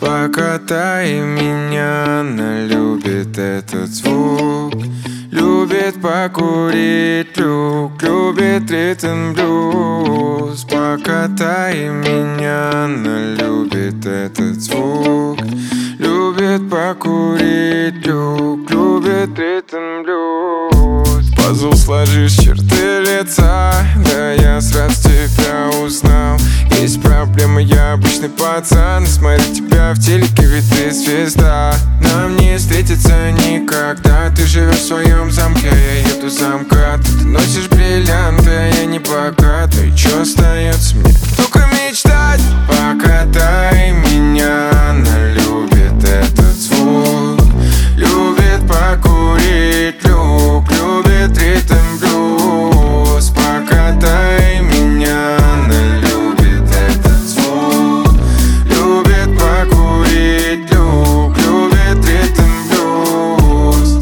Покатай меня, она любит этот звук. Любит покурить люк, любит ритм блюз. Покатай меня, она любит этот звук. Любит покурить люк, любит ритм блюз. Пазл сложишь, черты лица, да я сразу тебя узнал. Есть проблемы, я обычный пацан. Смотрю тебя в телеке, ведь ты звезда. Нам не встретиться никогда. Ты живешь в своем замке, я еду за МКАД. Ты носишь бриллианты, а я не богат. Ну и чё остается мне? Только мечтать. Покатай меня, она любит этот звук. Любит покурить люк, любит ритм блюз. Покатай меня, она любит этот звук. Любит покурить люк, любит ритм блюз.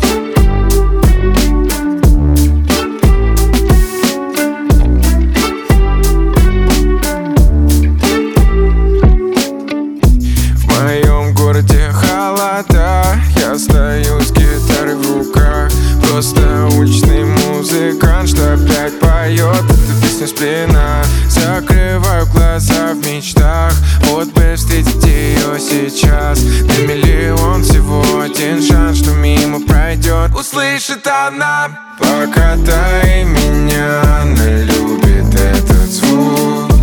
В моем городе холода, я стою с гитарой в руках. Просто уличный музыкант, что опять поет эту песню с плена. Закрываю глаза в мечтах, вот бы встретить ее сейчас. На миллион всего один шанс, что мимо пройдет, услышит она. Покатай меня, она любит этот звук.